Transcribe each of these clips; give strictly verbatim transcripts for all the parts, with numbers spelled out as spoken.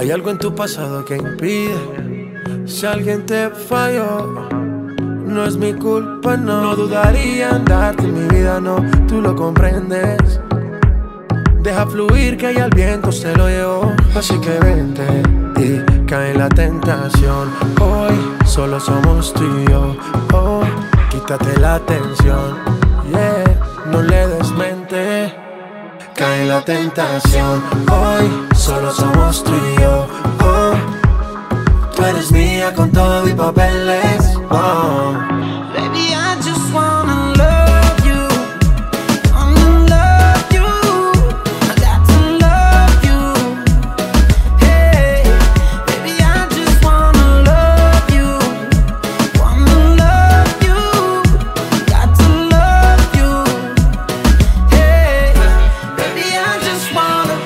Hay algo en tu pasado que impide. Si alguien te falló, no es mi culpa, no. No dudaría en darte mi vida, no, tú lo comprendes. Deja fluir que ya el viento se lo llevó. Así que vente y cae en la tentación. Hoy solo somos tú y yo. Oh, quítate la tensión, yeah, no le des mente. Cae en la tentación. Hoy solo somos tú y yo. Oh, tú eres mía con todo y papeles. Oh. Baby, I just wanna love you. Wanna love you. I got to love you. Hey, baby, I just wanna love you. Wanna love you. Got to love you. Hey, baby, I just wanna.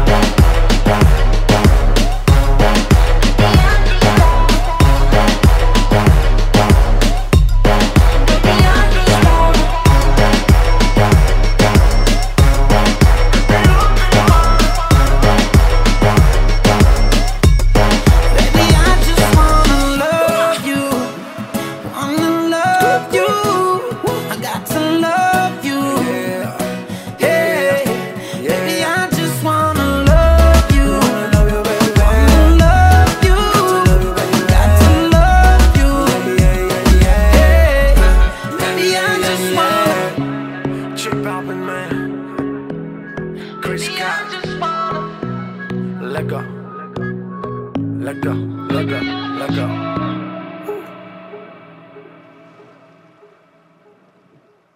Chris Scott. Let go. Let go. Let go. Let go.